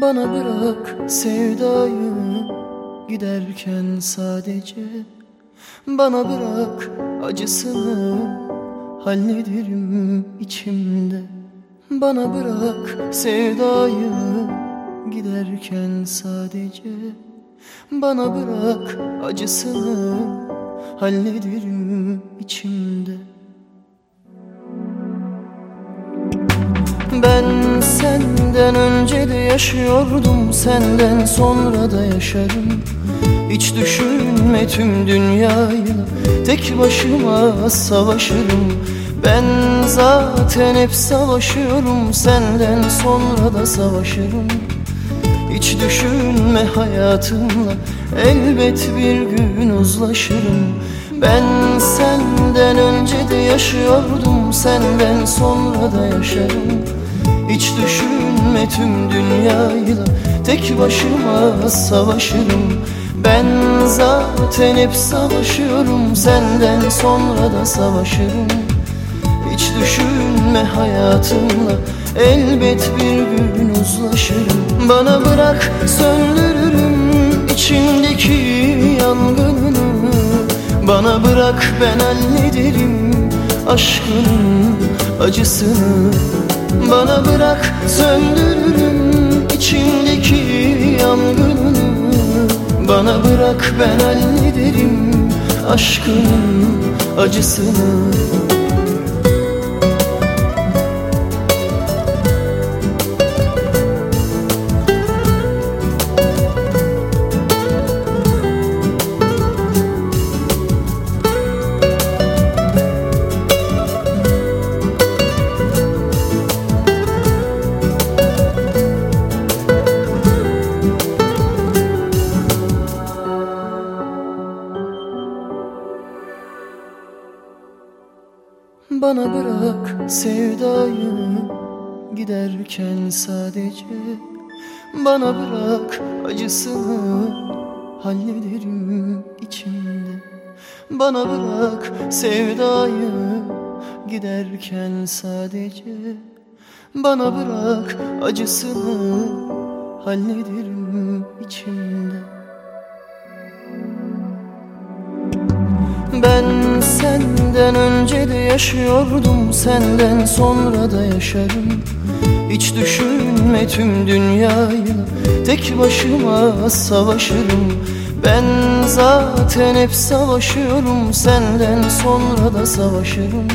Bana bırak sevdayı giderken sadece. Bana bırak acısını hallederim içimde. Bana bırak sevdayı giderken sadece. Bana bırak acısını hallederim içimde. Ben senden önce de yaşıyordum, senden sonra da yaşarım. Hiç düşünme tüm dünyayla tek başıma savaşırım. Ben zaten hep savaşıyorum, senden sonra da savaşırım. Hiç düşünme hayatımla elbet bir gün uzlaşırım. Ben senden önce de yaşıyordum, senden sonra da yaşarım. Hiç düşünme tüm dünyayla tek başıma savaşırım. Ben zaten hep savaşıyorum, senden sonra da savaşırım. Hiç düşünme hayatımla elbet bir gün uzlaşırım. Bana bırak söndürürüm içimdeki yangınını. Bana bırak ben hallederim aşkının acısını. Bana bırak söndürürüm içimdeki yangınını. Bana bırak ben hallederim aşkının acısını. Bana bırak sevdayı giderken sadece. Bana bırak acısını hallederim içimde. Bana bırak sevdayı giderken sadece. Bana bırak acısını hallederim içimde. Ben senden önce de yaşıyordum, senden sonra da yaşarım. Hiç düşünme tüm dünyayla tek başıma savaşırım. Ben zaten hep savaşıyorum, senden sonra da savaşırım.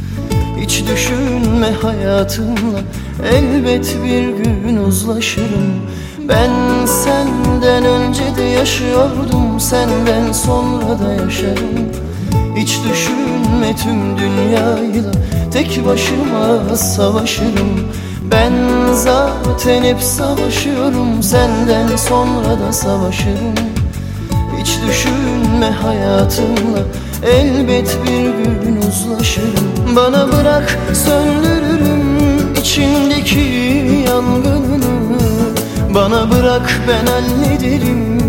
Hiç düşünme hayatımla elbet bir gün uzlaşırım. Ben senden önce de yaşıyordum, senden sonra da yaşarım. Hiç düşünme tüm dünyayla tek başıma savaşırım. Ben zaten hep savaşıyorum, senden sonra da savaşırım. Hiç düşünme hayatımla elbet bir gün uzlaşırım. Bana bırak söndürürüm içimdeki yangınını. Bana bırak ben hallederim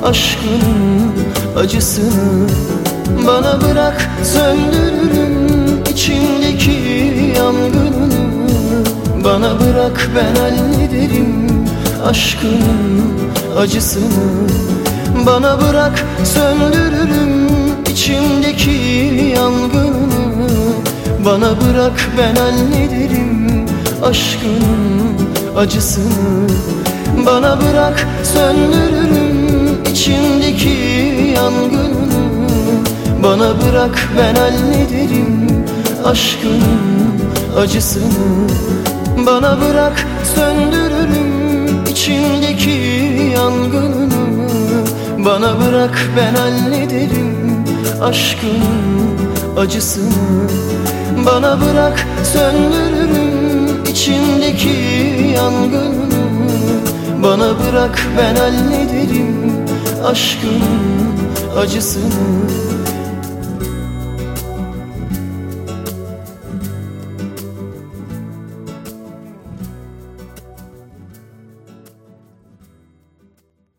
aşkının acısını. Bana bırak söndürürüm içimdeki yangınını. Bana bırak ben hallederim aşkının acısını. Bana bırak söndürürüm içimdeki yangınını. Bana bırak ben hallederim aşkının acısını. Bana bırak söndürürüm içimdeki yangınını. Bana bırak ben hallederim aşkının acısını. Bana bırak söndürürüm içimdeki yangınını. Bana bırak ben hallederim aşkının acısını. Bana bırak söndürürüm içimdeki yangınını. Bana bırak ben hallederim aşkının acısını.